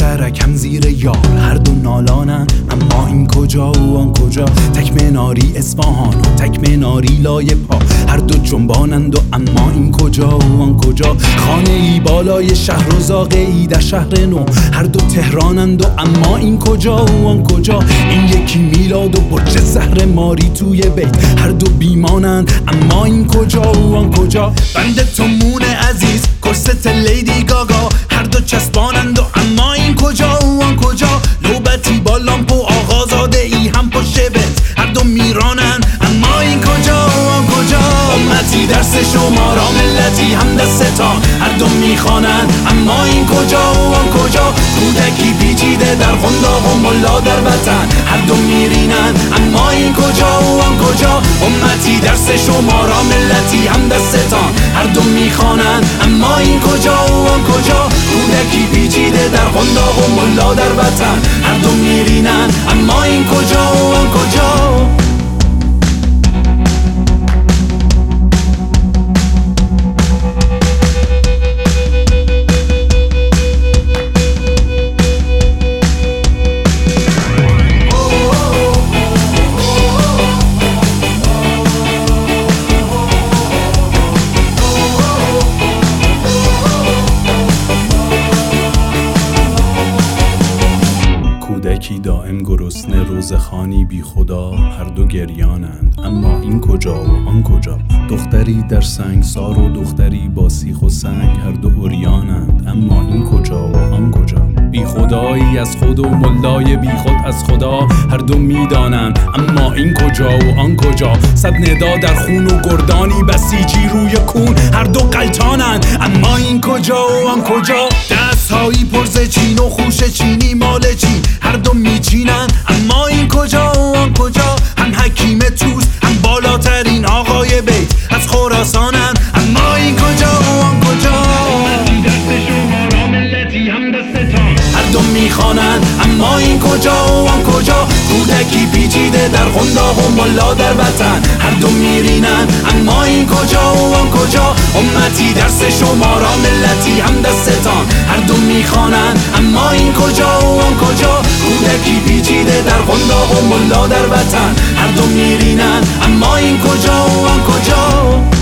مشترک هم زیر یار، هر دو نالانن اما این کجا و آن کجا. تک مناری اصفهان و تک مناری لای پا، هر دو جنبانند و اما این کجا و آن کجا. خانه ای بالای شهر و زاغه ای در شهر نو، هر دو تهرانند و اما این کجا و آن کجا. این یکی میلاد و برج زهر ماری توی بیت، هر دو بیمانند اما این کجا و آن کجا. بند تومون عزیز کرست لیدی گاگا، هر دو چسبانند و اما این کجا و آن کجا. نوبتی با لامپ و آقازاده ای هم پشت بنز، هر دو میرانند اما این کجا و آن کجا. امتی درس شما را ملتی هم دستان، هر دو میخوانند اما این کجا و آن کجا. کودکی پیچیده در قنداق و ملا در وطن، هر دو میرینند اما این کجا و آن کجا. امتی درس شما را ملتی هم دستان، هر دو میخوانند اما این کجا و آن کجا. کودکی پیچیده در قنداق و ملا در وطن، هر دو میرینند اما این کجا و آن کجا. کودکی دائم گرسنه روزخوانی بی خدا، هر دو گریانند اما این کجا و آن کجا. دختری در سنگسار و دختری با سیخ و سنگ، هر دو عریانند اما این کجا و آن کجا. بی خدایی از خود و ملای بی خود از خدا، هر دو میدانند اما این کجا و آن کجا. صد ندا در خون و گردانی بسیجی روی کون، هر دو قلتانند اما این کجا و آن کجا. دستهایی پرز چین و خوش چینی مال چین، هر دو میچینند اما این کجا و آن کجا. هم حکیم توس هم بالاترین آقای بیت از خراسانند اما این کجا و آن کجا. هر دو میخوانند اما این کجا و آن کجا. کودکی پیچیده در قنداق و ملا در وطن، هر دو میرینند اما این کجا و آن کجا. امتی درس شما را ملتی هم دستان، هر دو میخوانند اما این کجا و آن کجا. کودکی پیچیده در قنداق و ملا در وطن، هر دو میرینند اما این کجا و آن کجا.